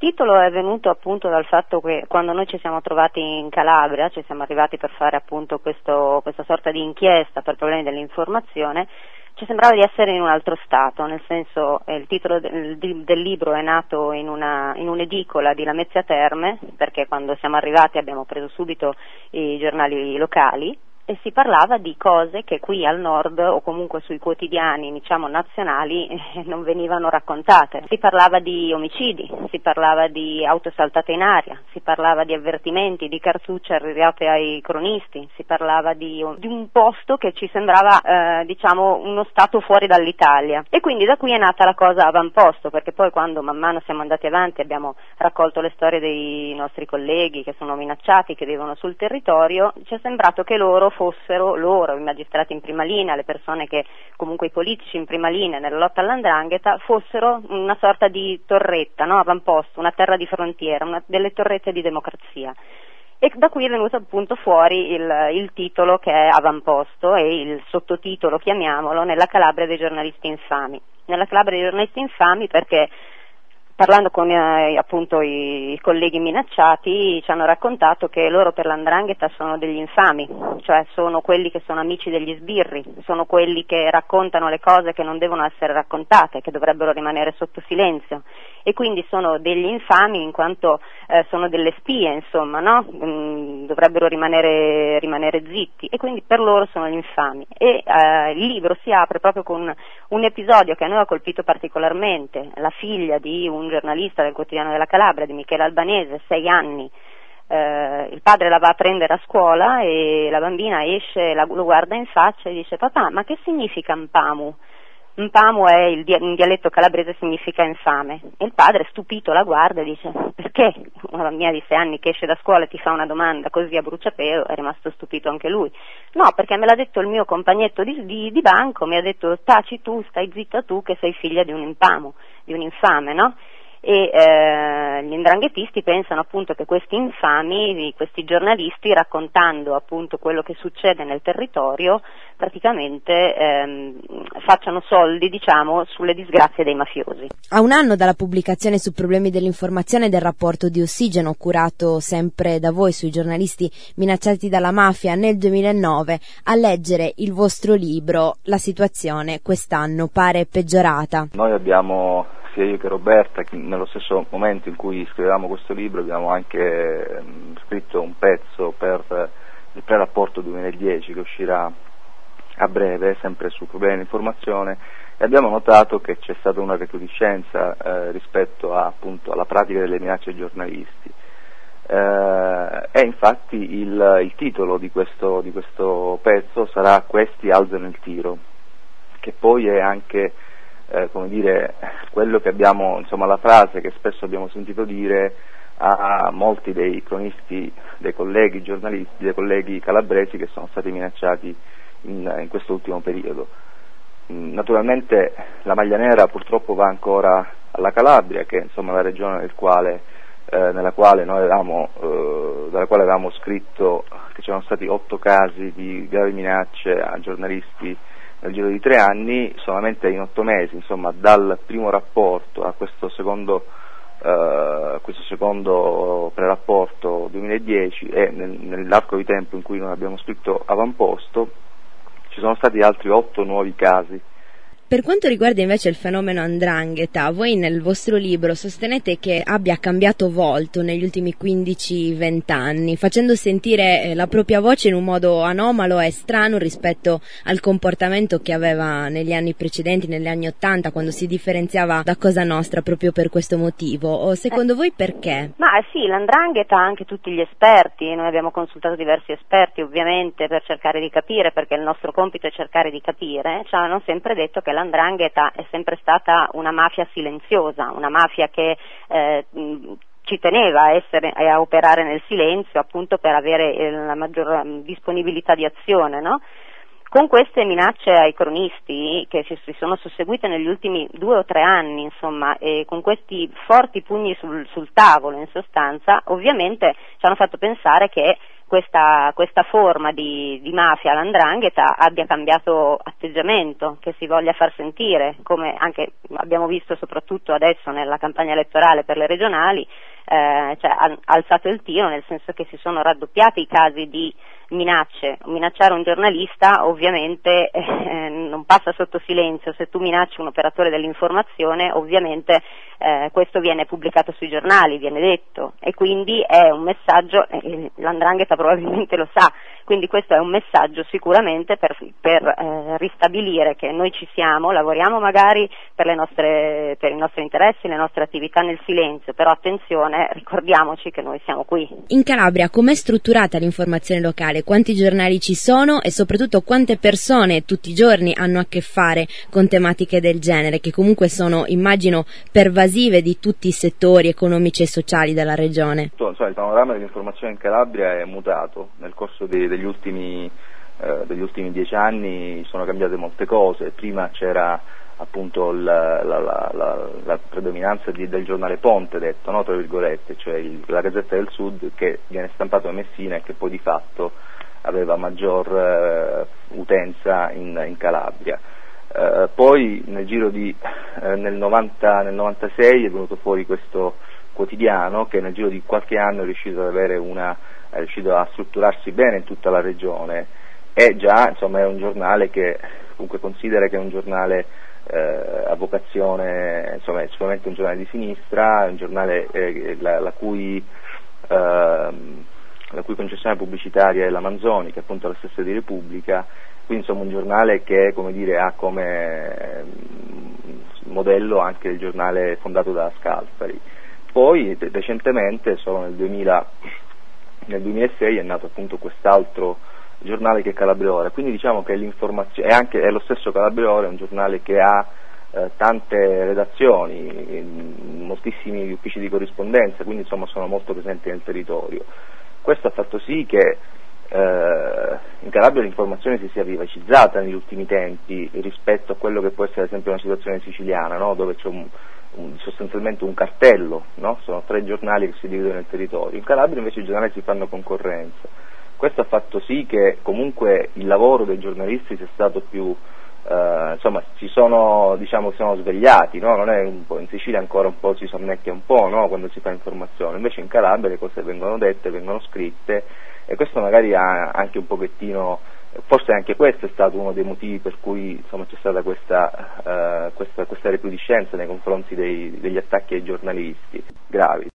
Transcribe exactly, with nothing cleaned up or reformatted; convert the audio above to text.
titolo è venuto appunto dal fatto che quando noi ci siamo trovati in Calabria, ci siamo arrivati per fare appunto questo, questa sorta di inchiesta per problemi dell'informazione, ci sembrava di essere in un altro stato, nel senso eh, il titolo del, del libro è nato in, una, in un'edicola di Lamezia Terme, perché quando siamo arrivati abbiamo preso subito i giornali locali, e si parlava di cose che qui al nord o comunque sui quotidiani diciamo nazionali eh, non venivano raccontate. Si parlava di omicidi, si parlava di auto saltate in aria, si parlava di avvertimenti, di cartucce arrivate ai cronisti, si parlava di, di un posto che ci sembrava eh, diciamo uno stato fuori dall'Italia, e quindi da qui è nata la cosa avamposto, perché poi quando man mano siamo andati avanti abbiamo raccolto le storie dei nostri colleghi che sono minacciati, che vivono sul territorio, ci è sembrato che loro fossero loro, i magistrati in prima linea, le persone che, comunque i politici in prima linea nella lotta all''ndrangheta, fossero una sorta di torretta, no? Avamposto, una terra di frontiera, una delle torrette di democrazia. E da qui è venuto appunto fuori il, il titolo che è Avamposto, e il sottotitolo, chiamiamolo, Nella Calabria dei giornalisti infami. Nella Calabria dei giornalisti infami perché, parlando con eh, appunto i, i colleghi minacciati, ci hanno raccontato che loro per l'Andrangheta sono degli infami, cioè sono quelli che sono amici degli sbirri, sono quelli che raccontano le cose che non devono essere raccontate, che dovrebbero rimanere sotto silenzio, e quindi sono degli infami in quanto eh, sono delle spie, insomma, no? Mm, dovrebbero rimanere, rimanere zitti, e quindi per loro sono gli infami. E eh, il libro si apre proprio con un episodio che a noi ha colpito particolarmente, la figlia di un giornalista del Quotidiano della Calabria, di Michele Albanese, sei anni. Eh, il padre la va a prendere a scuola e la bambina esce, la, lo guarda in faccia e dice: papà, ma che significa Mpamu? Mpamu è il dia- in dialetto calabrese significa infame. E il padre, stupito, la guarda e dice: perché una bambina di sei anni che esce da scuola e ti fa una domanda così a bruciapelo? È rimasto stupito anche lui. No, perché me l'ha detto il mio compagnetto di, di, di banco, mi ha detto: taci tu, stai zitta tu che sei figlia di un Mpamu, di un infame, no? E eh, gli 'ndranghetisti pensano appunto che questi infami, questi giornalisti, raccontando appunto quello che succede nel territorio, praticamente ehm, facciano soldi, diciamo, sulle disgrazie dei mafiosi. A un anno dalla pubblicazione su problemi dell'informazione del rapporto di Ossigeno, curato sempre da voi sui giornalisti minacciati dalla mafia nel duemilanove, a leggere il vostro libro, la situazione quest'anno pare peggiorata. Noi abbiamo, sia io che Roberta, nello stesso momento in cui scrivevamo questo libro, abbiamo anche eh, scritto un pezzo per il pre-rapporto duemiladieci che uscirà a breve, sempre su problemi dell'informazione, e abbiamo notato che c'è stata una recrudescenza eh, rispetto a, appunto, alla pratica delle minacce ai giornalisti. Eh, e infatti il, il titolo di questo, di questo pezzo sarà Questi alzano il tiro, che poi è anche Eh, come dire, quello che abbiamo, insomma, la frase che spesso abbiamo sentito dire a molti dei cronisti, dei colleghi giornalisti, dei colleghi calabresi che sono stati minacciati in, in questo ultimo periodo. Mm, naturalmente la maglia nera purtroppo va ancora alla Calabria, che insomma è la regione nel quale, eh, nella quale noi avevamo, eh, dalla quale avevamo scritto che c'erano stati otto casi di gravi minacce a giornalisti nel giro di tre anni. Solamente in otto mesi, insomma, dal primo rapporto a questo secondo, uh, questo secondo pre-rapporto duemiladieci, e nel, nell'arco di tempo in cui noi abbiamo scritto Avamposto, ci sono stati altri otto nuovi casi. Per quanto riguarda invece il fenomeno 'ndrangheta, voi nel vostro libro sostenete che abbia cambiato volto negli ultimi quindici venti anni, facendo sentire la propria voce in un modo anomalo e strano rispetto al comportamento che aveva negli anni precedenti, negli anni ottanta, quando si differenziava da Cosa Nostra proprio per questo motivo. O secondo eh. voi perché? Ma sì, l'andrangheta, anche tutti gli esperti, noi abbiamo consultato diversi esperti ovviamente per cercare di capire, perché il nostro compito è cercare di capire, ci hanno sempre detto che l'andrangheta è sempre stata una mafia silenziosa, una mafia che eh, ci teneva a, essere, a operare nel silenzio, appunto per avere eh, la maggior disponibilità di azione, no? Con queste minacce ai cronisti che ci si sono susseguite negli ultimi due o tre anni, insomma, e con questi forti pugni sul, sul tavolo, in sostanza, ovviamente ci hanno fatto pensare che questa, questa forma di, di mafia, l'Ndrangheta, abbia cambiato atteggiamento, che si voglia far sentire, come anche abbiamo visto soprattutto adesso nella campagna elettorale per le regionali, eh, cioè ha alzato il tiro, nel senso che si sono raddoppiati i casi di minacce. Minacciare un giornalista ovviamente eh, non passa sotto silenzio. Se tu minacci un operatore dell'informazione, ovviamente eh, questo viene pubblicato sui giornali, viene detto, e quindi è un messaggio, eh, l'Ndrangheta probabilmente lo sa, quindi questo è un messaggio sicuramente per, per eh, ristabilire che noi ci siamo, lavoriamo magari per, le nostre, per i nostri interessi, le nostre attività nel silenzio, però attenzione, ricordiamoci che noi siamo qui. In Calabria com'è strutturata l'informazione locale? Quanti giornali ci sono e soprattutto quante persone tutti i giorni hanno a che fare con tematiche del genere, che comunque sono, immagino, pervasive di tutti i settori economici e sociali della regione? Insomma, il panorama dell'informazione in Calabria è mutato nel corso dei, degli ultimi eh, degli ultimi dieci anni, sono cambiate molte cose. Prima c'era appunto la, la, la, la, la predominanza di, del giornale ponte, detto, no, tra virgolette, cioè il, la Gazzetta del Sud, che viene stampato a Messina e che poi di fatto aveva maggior eh, utenza in, in Calabria. Eh, poi nel giro di eh, nel, novanta, nel novantasei è venuto fuori questo quotidiano che nel giro di qualche anno è riuscito ad avere una è riuscito a strutturarsi bene in tutta la regione, e già insomma è un giornale che comunque considera che è un giornale eh, a vocazione, insomma è sicuramente un giornale di sinistra, un giornale eh, la, la cui eh, la cui concessione pubblicitaria è la Manzoni, che è appunto la stessa di Repubblica, quindi insomma un giornale che, come dire, ha come modello anche il giornale fondato da Scalfari. Poi recentemente, solo nel, duemila, nel duemilasei, è nato appunto quest'altro giornale che è Calabria Ora, quindi diciamo che l'informazione è anche è lo stesso Calabria Ora, è un giornale che ha eh, tante redazioni, moltissimi uffici di corrispondenza, quindi insomma sono molto presenti nel territorio. Questo ha fatto sì che eh, in Calabria l'informazione si sia vivacizzata negli ultimi tempi rispetto a quello che può essere ad esempio una situazione siciliana, no? Dove c'è un, un, sostanzialmente un cartello, no? Sono tre giornali che si dividono nel territorio. In Calabria invece i giornali si fanno concorrenza. Questo ha fatto sì che comunque il lavoro dei giornalisti sia stato più, eh, insomma, si sono, diciamo, si sono svegliati, no? Non è un po', in Sicilia ancora un po' si sonnecchia un po', no? Quando si fa informazione, invece in Calabria le cose vengono dette, vengono scritte, e questo magari ha anche un pochettino, forse anche questo è stato uno dei motivi per cui insomma c'è stata questa, uh, questa, questa recrudescenza nei confronti dei, degli attacchi ai giornalisti gravi.